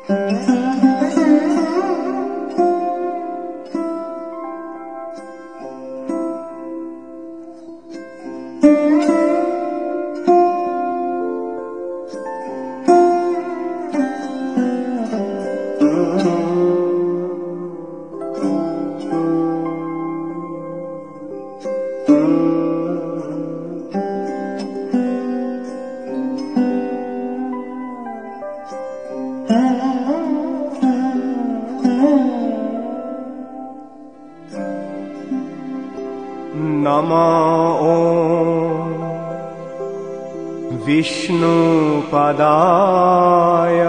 विष्णुपदाय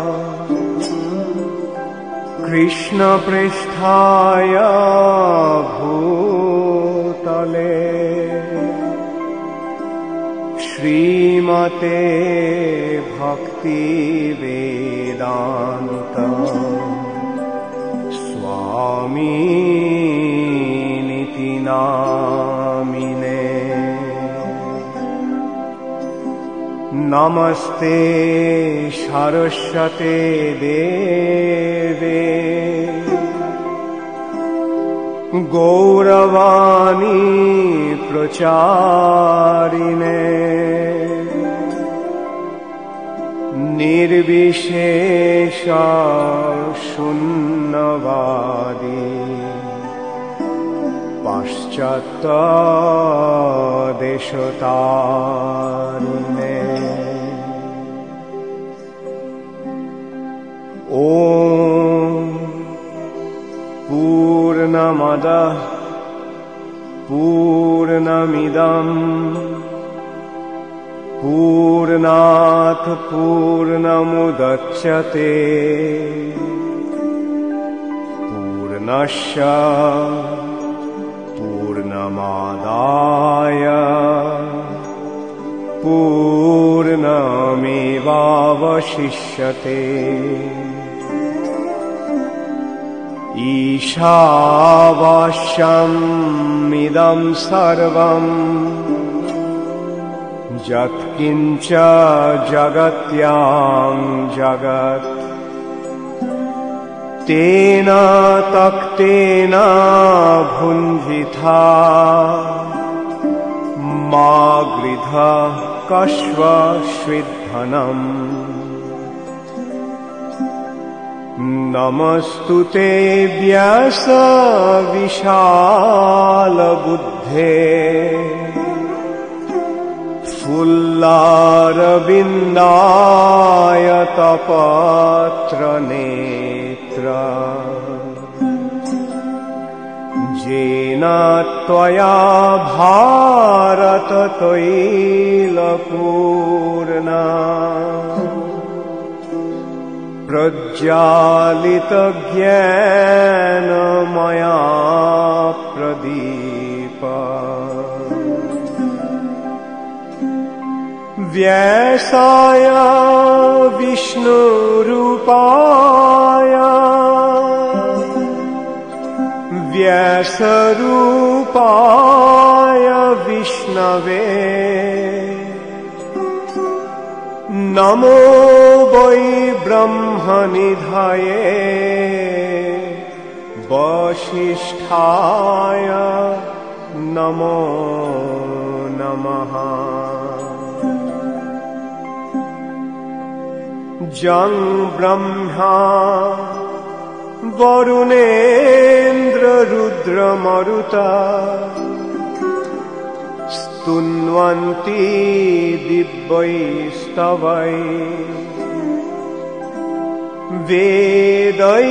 कृष्णपृष्ठाय भूतले श्रीमते भक्तिवेदान्त स्वामीनिति नामिने। नमस्ते सरस्वते देवे गौरवाणी प्रचारिणे निर्विशेष शून्यवादी पाश्चात्य देशतारिणे। ॐ पूर्णमदः पूर्णमिदं पूर्णात् पूर्णमुदच्यते पूर्णस्य पूर्णमादाय पूर्णमेवावशिष्यते। ईशावास्यमिदं सर्वं यत्किञ्च जगत्यां जगत् तेन तक्तेन भुञ्जिथा मा गृधः कश्वश्विद्धनम्। नमस्तुते व्यास विशालबुद्धे फुल्लारविन्दायतपत्रनेत्र येन त्वया भारततैलपूर्णा प्रज्वालितज्ञानमया प्रदीप व्यासाय विष्णुरूपाय व्यासरूपाय विष्णवे नमो वै ब्रह्मनिधये वसिष्ठाय नमो नमः। जं ब्रह्मा वरुणेन्द्ररुद्रमरुता स्तुन्वन्ति दिव्यैस्तवैः वेदैः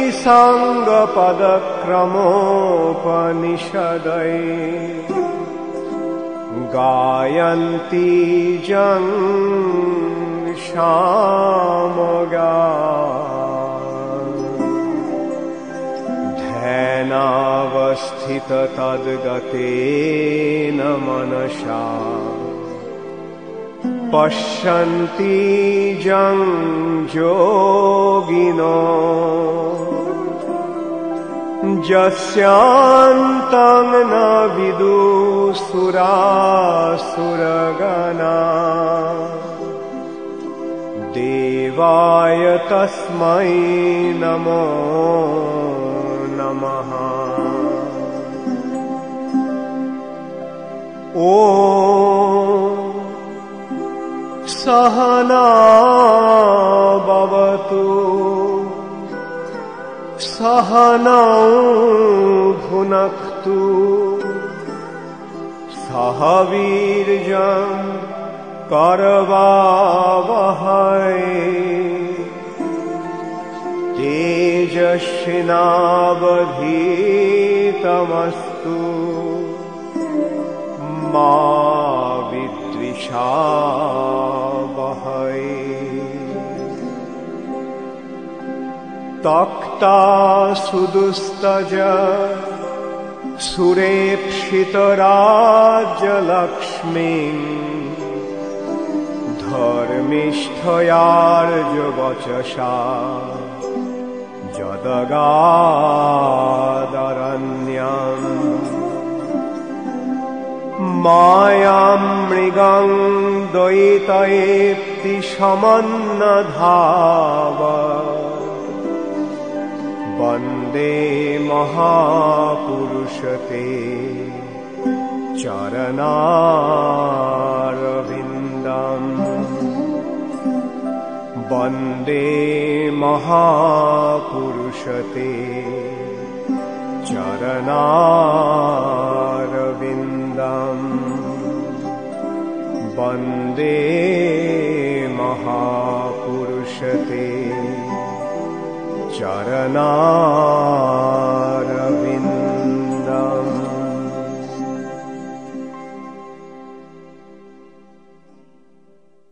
साङ्गपदक्रमोपनिषदैः गायन्ति जं सामगा ध्यानावस्थिततद्गतेन मनसा पश्यन्ति जं योगिनो यस्यान्तं न विदुः सुरगणा देव देवाय तस्मै नमो नमः। ॐ सहना भवतु सहनौ भुनक्तु सह वीर्यं करवावहै तेजस्विनावधीतमस्तु मा विद्विषावहै। तक्तासुदुस्तज सुरेप्सितराज्यलक्ष्मीं धर्मिष्ठयार्यवचसा जदगादरण्यम् मायां मृगं द्वैतयेप्ति समन्नधाव वन्दे महापुरुषते चरणारविन्दम् वन्दे महापुरुषते चरणारविन्दम् वन्दे महापुरुषते चरणारविन्दम्।